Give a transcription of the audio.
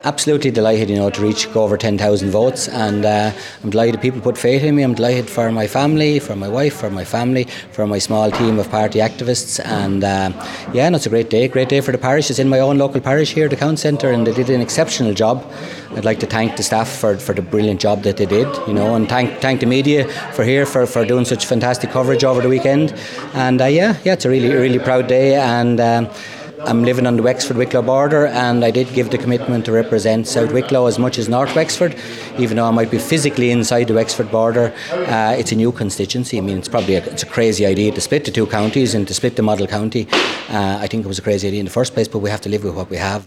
Absolutely delighted, to go over 10,000 votes, and I'm delighted people put faith in me. I'm delighted for my family, for my wife, for my family, for my small team of party activists, and it's a great day for the parish. It's in my own local parish here, the Count Centre, and they did an exceptional job. I'd like to thank the staff for the brilliant job that they did, and thank the media for doing such fantastic coverage over the weekend. And it's a really proud day, and I'm living on the Wexford-Wicklow border, and I did give the commitment to represent South Wicklow as much as North Wexford, even though I might be physically inside the Wexford border. It's a new constituency. I mean, it's a crazy idea to split the two counties and to split the model county. I think it was a crazy idea in the first place, but we have to live with what we have.